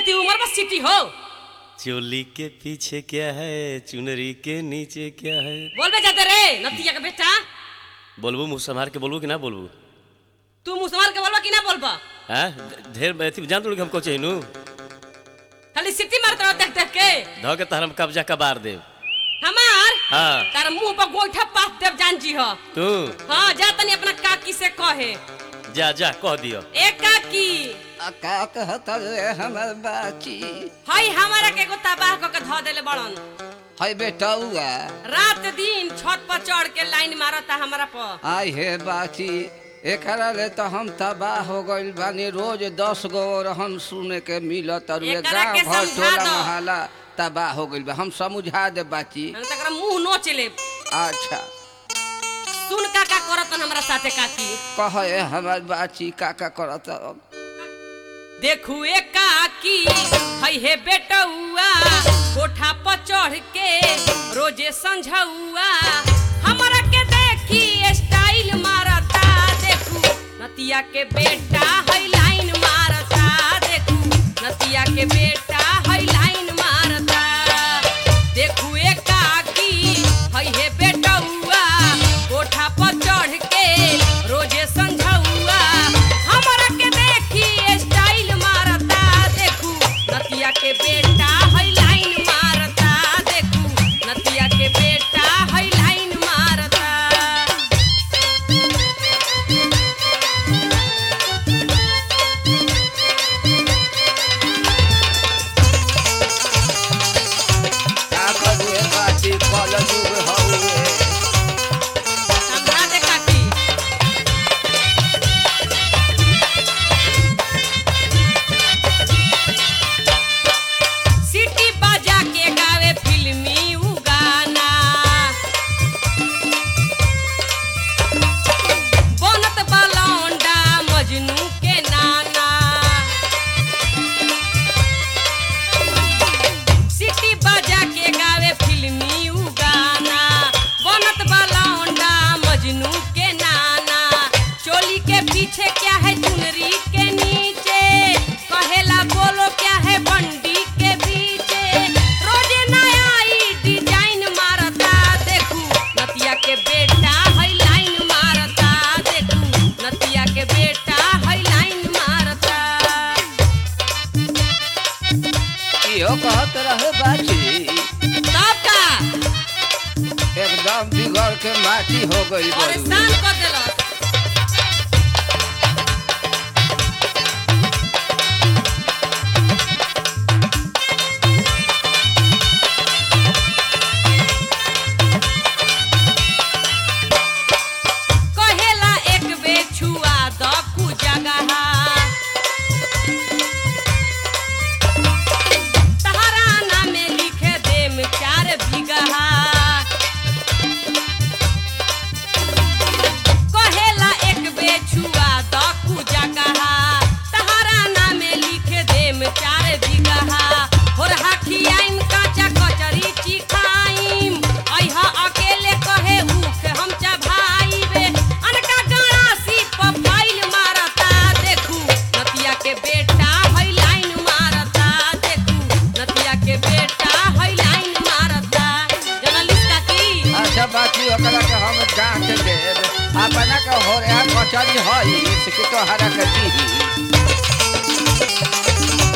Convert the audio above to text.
दी उम्र में सिटी हो। चोली के पीछे क्या है, चुनरी के नीचे क्या है। बोलबे जाते रे नतिया के बेटा। बोलबू मुँह संभार के बोलबू कि ना बोलबू। तू मुँह संभाल के बोलबा कि ना बोलबा। हाँ ढेर जान तोड़ के हमको चाहिए खाली सिटी मारत रहो देख देख के। धो के तार हम कब्जा कबार दे हमार। हाँ तार मुंह पर गोइठा पात देव जान जी हो तू। हाँ जा तनी अपना काकी से कहे। जा जा कह दियो। ए काकी का कहता रे हमर बाची। हाय हमारा के एगो तबाह क के ध देले बड़न। हाय बेटौआ रात दिन छत पर चढ़ के लाइन मारता हमारा पर। आई हे बाची एकरा ले तो हम तबाह हो गइल बानी। रोज 10 गो रहन सुने के मिलत और एकरा गांव के भर समझा टोला दो। मोहल्ला तबाह हो गइल बा। हम समझा दे बाची। हम तकरा मुंह नोच ले। अच्छा सुन काका करतन हमरा साथे काकी। कहे हमर बाची काका करत। देखू ए काकी हई हे बेटौआ कोठा पर चढ़ के रोजे संझौआ हमरा के देखी स्टाइल मारता। देखू नतिया के बेटा हई लाइन मारता। देखू नतिया के बेटा हई लाइन मारता। देखू ए काकी हई हे बेटौआ कोठा पर चढ़ के रोजे संझौआ हमरा के देखी स्टाइल मारता। देखू नतिया के बेटा हई लाइन मारता। देखू नतिया के बेटा हई लाइन मारता। का करू ए बाची कल जुग हउए। समझा दे काकी। सीटी बजा के गावे फिल्मी उ गाना। बनत बलौंडा मजनू के नाना। सीटी बजा के गावे फिल्मी उ गाना। बनत बलौंडा मजनू के नाना। चोली के पीछे क्या है चुनरी के नीचे। कहेला बोलो क्या है बंडी के पीछे। रोजे नया ई डिजाइन मारता। देखू नतिया के बेटा हई लाइन मारता। देखू नतिया के बेटा हई लाइन मारता। इहो कहत रहे बाची तब का एकदम बिगड़ के माटी हो गई बड़ी। परेशान कर देलक। कहेला एक बे छुआ द कु जगह। तहरा नामे लिखे देम 4 बिगहा। कहेला एक बे छुआ द कु जगह। तहरा नामे लिखे देम 4 बिगहा। होर हाखियाइम काचा कचरी चिखाइम। अइहा अकेले कहे उख हम चभाइबे। अनका गणासी पर फाइल मारता। देखू नतिया के बेटा हई लाइन मारता। देखू नतिया के बेटा हई लाइन मारता। जर्नलिस्ट काकी अच्छा बाची ओकरा के हम डांट देब। अपना के हो रे कचरी हई इसके तो हरा के दी।